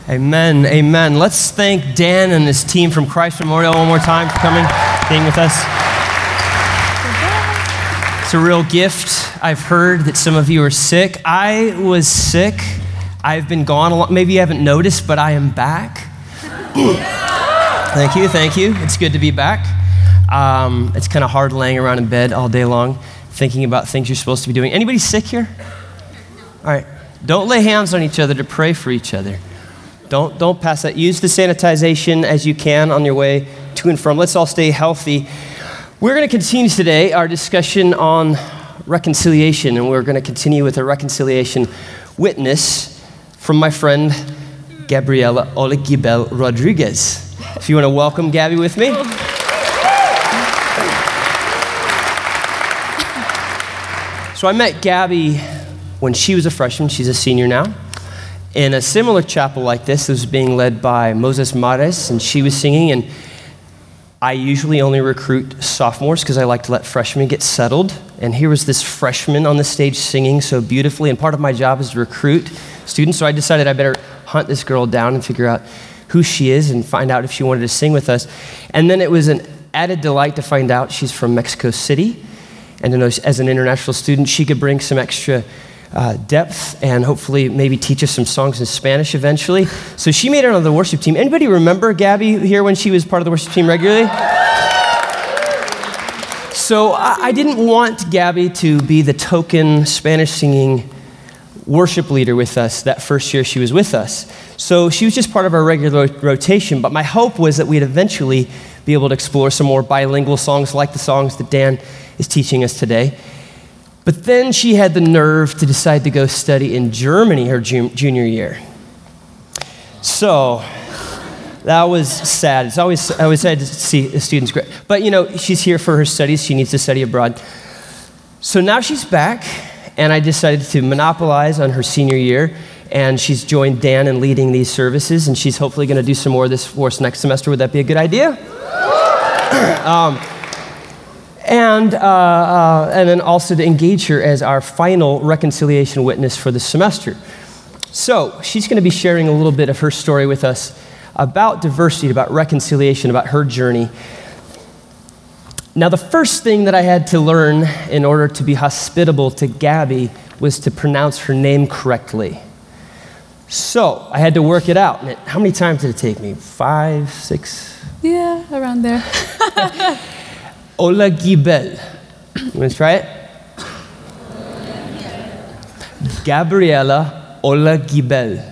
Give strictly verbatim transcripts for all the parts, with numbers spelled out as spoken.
Amen, amen. Let's thank Dan and his team from Christ Memorial one more time for coming, being with us. It's a real gift. I've heard that some of you are sick. I was sick. I've been gone a lot. Maybe you haven't noticed, but I am back. Thank you, thank you. It's good to be back. Um, it's kind of hard laying around in bed all day long, thinking about things you're supposed to be doing. Anybody sick here? All right. Don't lay hands on each other to pray for each other. Don't, don't pass that. Use the sanitization as you can on your way to and from. Let's all stay healthy. We're going to continue today our discussion on reconciliation, and we're going to continue with a reconciliation witness from my friend, Gabriela Olegibel Rodriguez. If you want to welcome Gabby with me. So I met Gabby when she was a freshman. She's a senior now. In a similar chapel like this, it was being led by Moses Mares, and she was singing, and I usually only recruit sophomores because I like to let freshmen get settled. And here was this freshman on the stage singing so beautifully, and part of my job is to recruit students, so I decided I better hunt this girl down and figure out who she is and find out if she wanted to sing with us. And then it was an added delight to find out she's from Mexico City, and to know as an international student, she could bring some extra Uh, depth and hopefully maybe teach us some songs in Spanish eventually. So she made it on the worship team. Anybody remember Gabby here when she was part of the worship team regularly? So I, I didn't want Gabby to be the token Spanish singing worship leader with us that first year she was with us. So she was just part of our regular rotation, but my hope was that we'd eventually be able to explore some more bilingual songs like the songs that Dan is teaching us today. But then she had the nerve to decide to go study in Germany her jun- junior year. So that was sad. It's always, I always sad to see the students. But, you know, she's here for her studies. She needs to study abroad. So now she's back, and I decided to monopolize on her senior year, and she's joined Dan in leading these services, and she's hopefully going to do some more of this for us next semester. Would that be a good idea? um, And, uh, uh, and then also to engage her as our final reconciliation witness for the semester. So she's going to be sharing a little bit of her story with us about diversity, about reconciliation, about her journey. Now, the first thing that I had to learn in order to be hospitable to Gabby was to pronounce her name correctly. So I had to work it out. And it, how many times did it take me? Five, six? Yeah, around there. Olegibel. You want to try it? Gabriela Olegibel.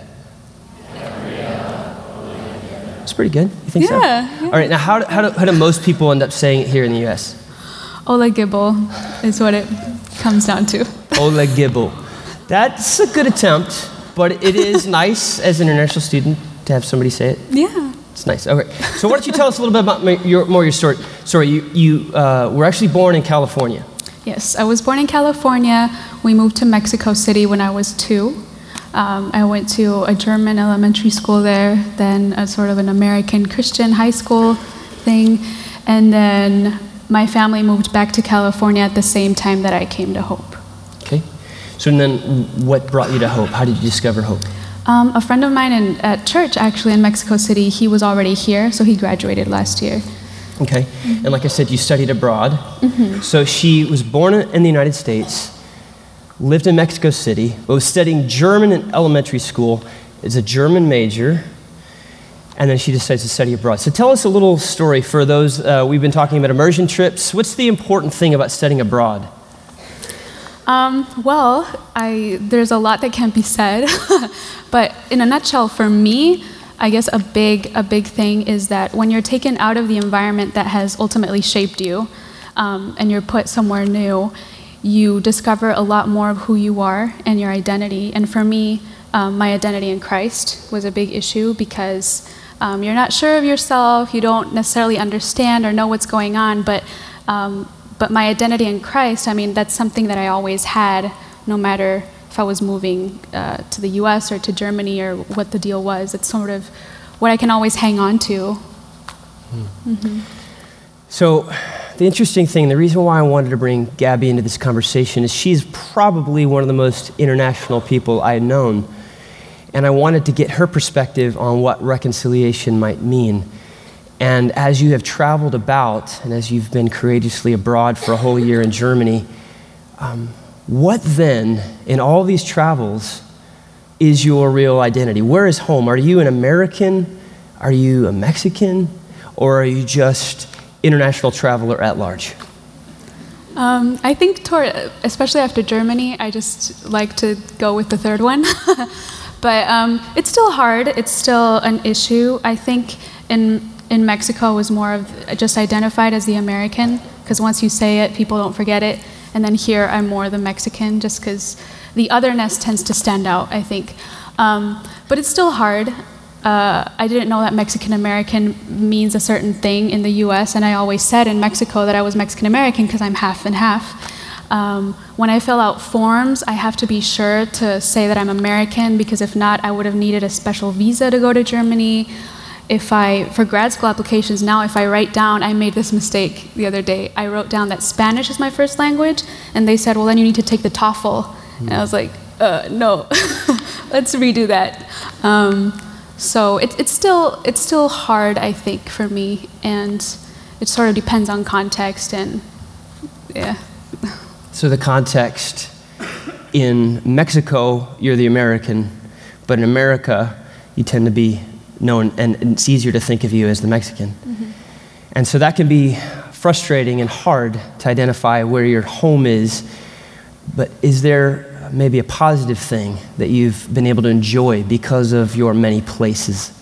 It's pretty good. You think yeah, so? Yeah. All right. Now, how do, how, do, how do most people end up saying it here in the U S? Olegibel is what it comes down to. Olegibel. That's a good attempt, but it is nice as an international student to have somebody say it. Yeah. It's nice. Okay. So why don't you tell us a little bit about my, your, more your story? Sorry, you, you uh, were actually born in California. Yes, I was born in California. We moved to Mexico City when I was two. Um, I went to a German elementary school there, then a sort of an American Christian high school thing, and then my family moved back to California at the same time that I came to Hope. Okay. So then what brought you to Hope? How did you discover Hope? Um, a friend of mine in, at church, actually, in Mexico City, he was already here, so he graduated last year. Okay. Mm-hmm. And like I said, you studied abroad. Mm-hmm. So she was born in the United States, lived in Mexico City, but was studying German in elementary school, is a German major, and then she decides to study abroad. So tell us a little story for those, uh, we've been talking about immersion trips. What's the important thing about studying abroad? Um, well, I, there's a lot that can be said, but in a nutshell, for me, I guess a big, a big thing is that when you're taken out of the environment that has ultimately shaped you, um, and you're put somewhere new, you discover a lot more of who you are and your identity. And for me, um, my identity in Christ was a big issue because um, you're not sure of yourself, you don't necessarily understand or know what's going on, but um, But my identity in Christ, I mean, that's something that I always had, no matter if I was moving uh, to the U S or to Germany or what the deal was. It's sort of what I can always hang on to. Hmm. Mm-hmm. So the interesting thing, the reason why I wanted to bring Gabby into this conversation is she's probably one of the most international people I've known. and I wanted to get her perspective on what reconciliation might mean. And as you have traveled about, and as you've been courageously abroad for a whole year in Germany, um, what then, in all these travels, is your real identity? Where is home? Are you an American? Are you a Mexican? Or are you just international traveler at large? Um, I think, toward, especially after Germany, I just like to go with the third one. But um, it's still hard. It's still an issue. I think in in Mexico, it was more of just identified as the American, because once you say it, people don't forget it. And then here, I'm more the Mexican, just because the otherness tends to stand out, I think. Um, but it's still hard. Uh, I didn't know that Mexican-American means a certain thing in the U S, and I always said in Mexico that I was Mexican-American because I'm half and half. Um, when I fill out forms, I have to be sure to say that I'm American, because if not, I would have needed a special visa to go to Germany. If I, for grad school applications now, if I write down, I made this mistake the other day, I wrote down that Spanish is my first language, and they said, well, then you need to take the TOEFL. Mm. And I was like, uh, no, let's redo that. Um, so it, it's still it's still hard, I think, for me, and it sort of depends on context, and yeah. So the context, in Mexico, you're the American, but in America, you tend to be known, and it's easier to think of you as the Mexican. Mm-hmm. And so that can be frustrating and hard to identify where your home is, but is there maybe a positive thing that you've been able to enjoy because of your many places?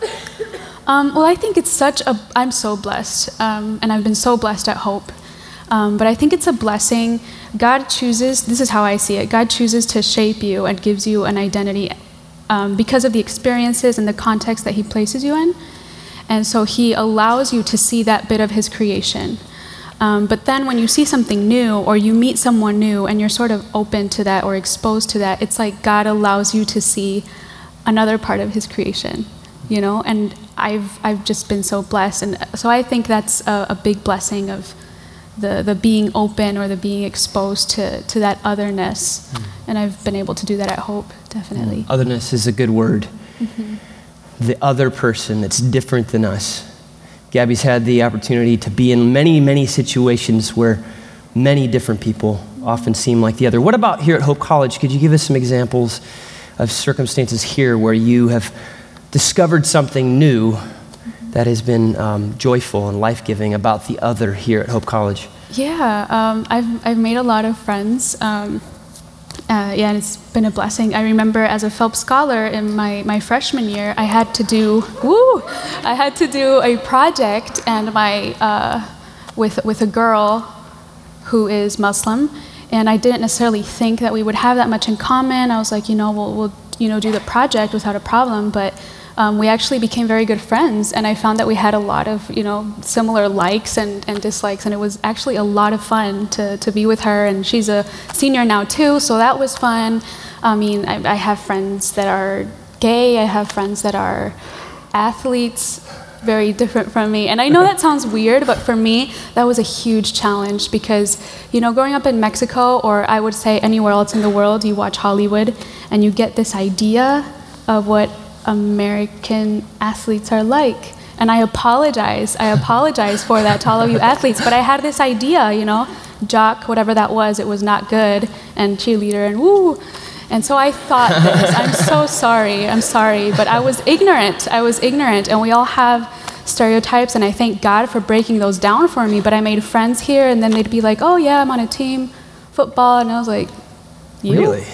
Um, well, I think it's such a, I'm so blessed, um, and I've been so blessed at Hope. Um, but I think it's a blessing. God chooses, this is how I see it, God chooses to shape you and gives you an identity um, because of the experiences and the context that he places you in. And so he allows you to see that bit of his creation. Um, but then when you see something new, or you meet someone new, and you're sort of open to that or exposed to that, it's like God allows you to see another part of his creation, you know? And I've I've just been so blessed. And so I think that's a, a big blessing of the, the being open, or the being exposed to, to that otherness. Mm. And I've been able to do that at Hope, definitely. Mm. Otherness is a good word. Mm-hmm. The other person that's different than us. Gabby's had the opportunity to be in many, many situations where many different people often seem like the other. What about here at Hope College? Could you give us some examples of circumstances here where you have discovered something new that has been um, joyful and life-giving about the other here at Hope College? Yeah, um, I've I've made a lot of friends. Um, uh, yeah, and it's been a blessing. I remember as a Phelps Scholar in my, my freshman year, I had to do woo, I had to do a project, and my uh, with with a girl who is Muslim, and I didn't necessarily think that we would have that much in common. I was like, you know, we'll we'll you know do the project without a problem, but. Um, we actually became very good friends, and I found that we had a lot of, you know, similar likes and, and dislikes, and it was actually a lot of fun to, to be with her, and she's a senior now too, so that was fun. I mean, I, I have friends that are gay, I have friends that are athletes, very different from me, and I know that sounds weird, but for me, that was a huge challenge because, you know, growing up in Mexico, or I would say anywhere else in the world, you watch Hollywood, and you get this idea of what American athletes are like. And I apologize, I apologize for that to all of you athletes, but I had this idea, you know, jock, whatever that was, it was not good, and cheerleader, and woo. And so I thought this, I'm so sorry, I'm sorry, but I was ignorant, I was ignorant, and we all have stereotypes, and I thank God for breaking those down for me, but I made friends here, and then they'd be like, oh yeah, I'm on a team, football, and I was like, you? Really?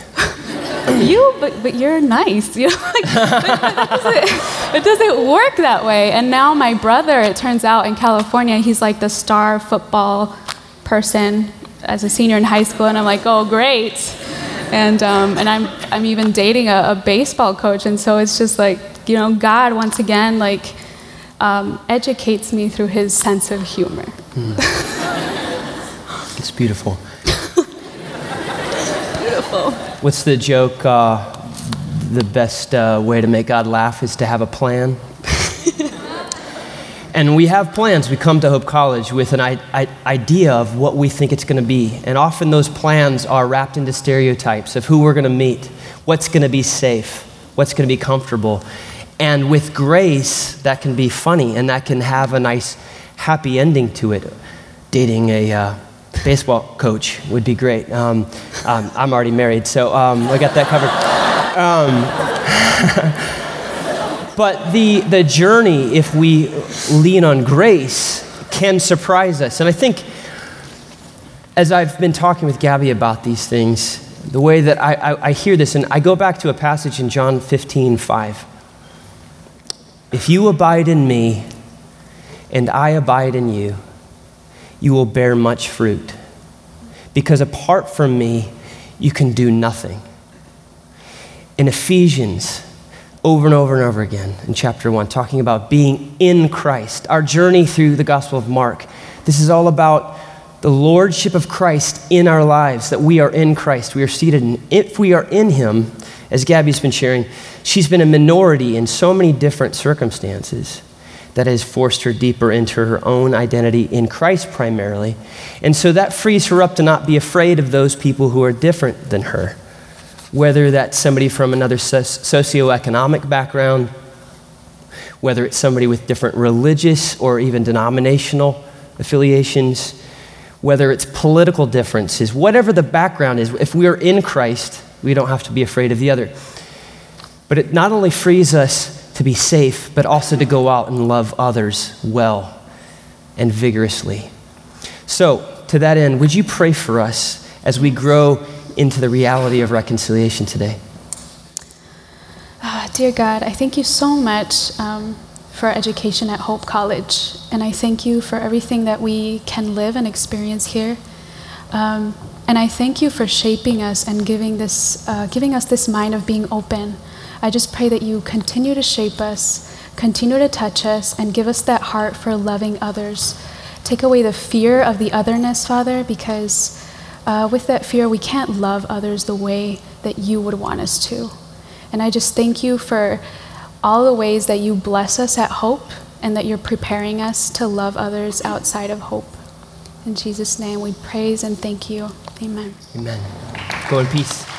You, but but you're nice, you know. Like, that doesn't, it doesn't work that way. And now my brother, it turns out, in California, he's like the star football person as a senior in high school, and I'm like, oh, great. And um, and I'm I'm even dating a, a baseball coach, and so it's just like, you know, God once again like um, educates me through His sense of humor. Mm. It's beautiful. Beautiful. What's the joke? Uh, the best uh, way to make God laugh is to have a plan. And we have plans. We come to Hope College with an I- I- idea of what we think it's going to be. And often those plans are wrapped into stereotypes of who we're going to meet, what's going to be safe, what's going to be comfortable. And with grace, that can be funny, and that can have a nice, happy ending to it. Dating a uh, baseball coach would be great. Um, um, I'm already married, so um, I got that covered. Um, but the, the journey, if we lean on grace, can surprise us. And I think as I've been talking with Gabby about these things, the way that I, I, I hear this, and I go back to a passage in John fifteen five. If you abide in me and I abide in you, you will bear much fruit. Because apart from me, you can do nothing. In Ephesians, over and over and over again, in chapter one, talking about being in Christ, our journey through the Gospel of Mark, this is all about the lordship of Christ in our lives, that we are in Christ. We are seated in, if we are in him, as Gabby's been sharing, she's been a minority in so many different circumstances that has forced her deeper into her own identity in Christ primarily. And so that frees her up to not be afraid of those people who are different than her, whether that's somebody from another socioeconomic background, whether it's somebody with different religious or even denominational affiliations, whether it's political differences, whatever the background is, if we are in Christ, we don't have to be afraid of the other. But it not only frees us to be safe, but also to go out and love others well and vigorously. So, to that end, would you pray for us as we grow into the reality of reconciliation today? Uh, dear God, I thank you so much um, for our education at Hope College. And I thank you for everything that we can live and experience here. Um, and I thank you for shaping us and giving this, uh, giving us this mind of being open. I just pray that you continue to shape us, continue to touch us, and give us that heart for loving others. Take away the fear of the otherness, Father, because uh, with that fear, we can't love others the way that you would want us to. And I just thank you for all the ways that you bless us at Hope and that you're preparing us to love others outside of Hope. In Jesus' name, we praise and thank you. Amen. Amen. Go in peace.